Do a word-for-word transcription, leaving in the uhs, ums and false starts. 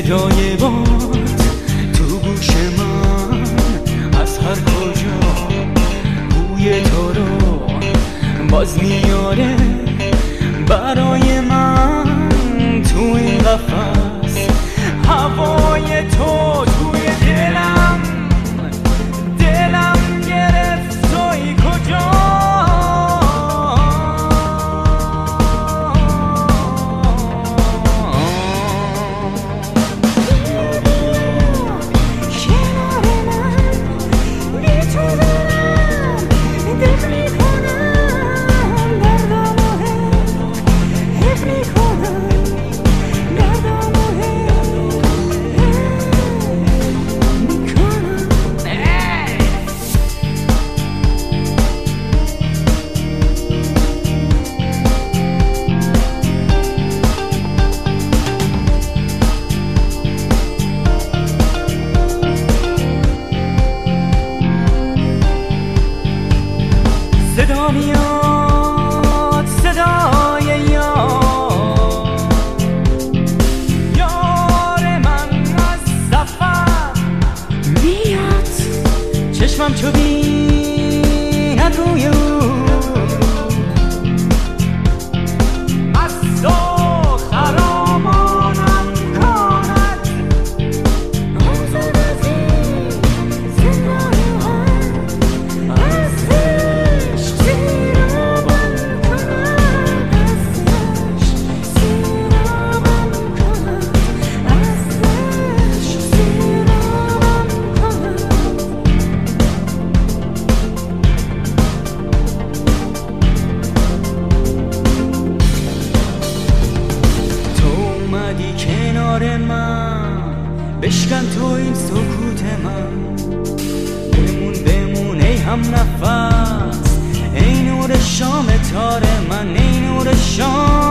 صدای باد تو گوش من از هر کجا بوی تو رو باز میاره برای من تو این قفس هوای تو توی دلم دلم گرفت توی کجا صدا میاد صدای یار یار من از سفر میاد چشمم چو بیند روی او مست و خرامانم کند آزاد از این زندان هم هستش کنار من بشکن تو این سکوت من بمون بمون ای هم نفس ای نور شام تار من ای نور شام